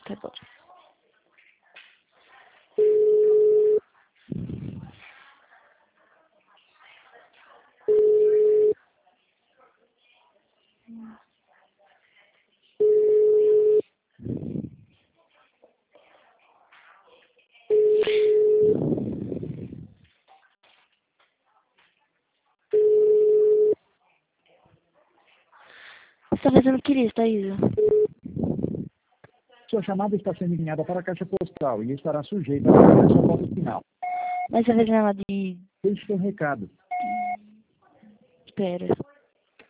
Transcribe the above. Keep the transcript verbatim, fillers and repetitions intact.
Tá bom. Você tá fazendo o que isso, Thaisa? Sua chamada está sendo enviada para a caixa postal e estará sujeita a acesso após o final. Mas você tá fazendo ela de... Deixe seu recado. Espera.